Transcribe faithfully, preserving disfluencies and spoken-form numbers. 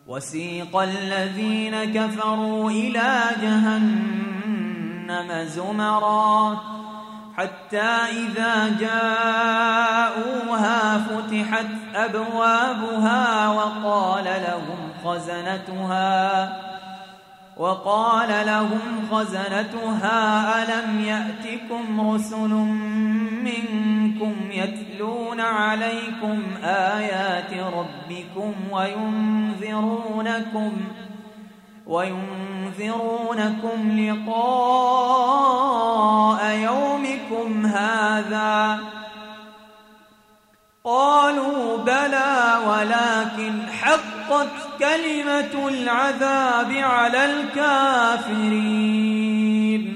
وسيق الذين كفروا إلى جهنم زمرا حتى إذا جاءوها فتحت أبوابها وقال لهم خزنتها وقال لهم خزنتها ألم يأتكم رسل منكم يتلون عليكم آيات ربكم وينذرونكم وينذرونكم لقاء يومكم هذا؟ قالوا بلى ولكن حقت كلمة العذاب على الكافرين.